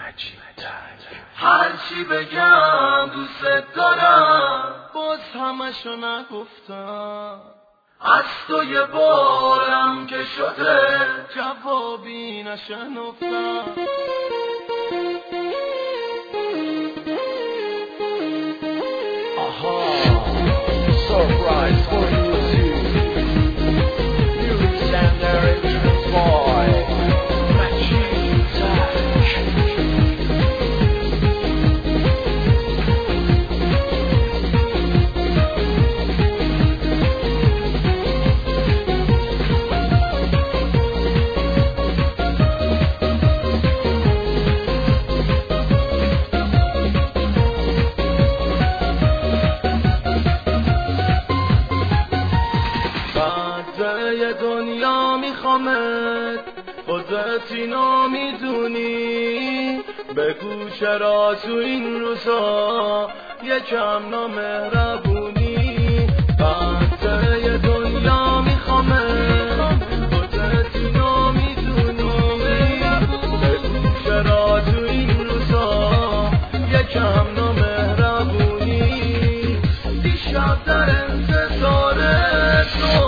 هرچی بگم دوست دارم باز همشو نگفتم. از تو یه بارم که شده جوابی نشنفتم. Surprise for you too. Lyrics and arrangements by Machine Touch. دنیا میخوامت خودت اینو میدونی. بگو چرا تو این روزا یکم نامهربونی. قطعه دنیا میخوامت خودت اینو میدونی. بگو چرا تو این روزا یکم نامهربونی. دیشب در انتظار تو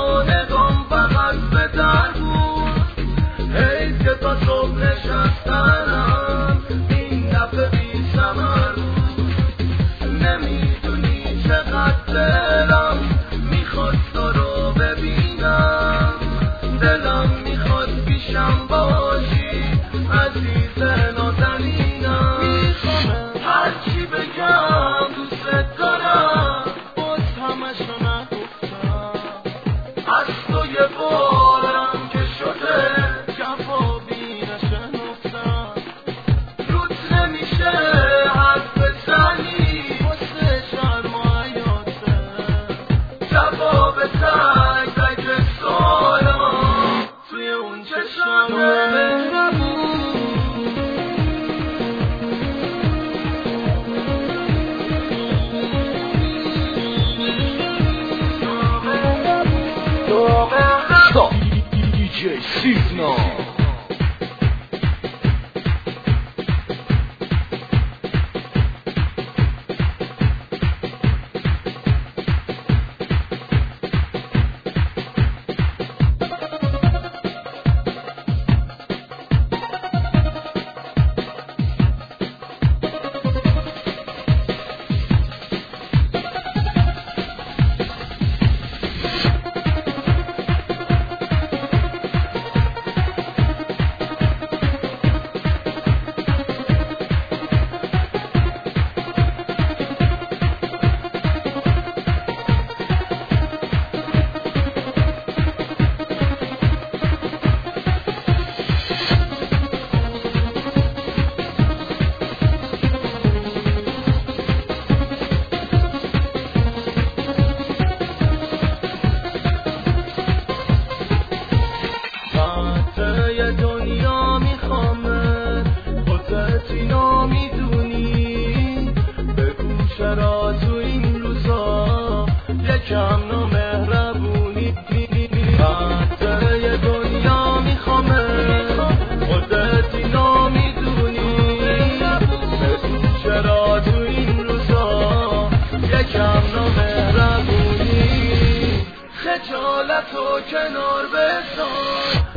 نشستنم این دفعه بی ثمر بود. نمیدونی چقدر دلم میخواد تو رو ببینم. دلم میخواد پیشم باشی عزیز نازنینم. هرچی بگم دوست دارم باز همشو نگفتم. از تو یه بارم که شده جوابی نشنفتم. روت نمیشه حرف بزنی واسه شرم و حیاته. جواب تک تک سوالم توی اون چشمه. Stop. DJ Signal. دنیا میخوامه خودت اینو میدونی. بگو چرا تو این روزا یکم نامهربونی. قطعه دنیا میخوامه خودت اینو میدونی. بگو چرا تو این روزا یکم نامهربونی. خجالتو کنار بذار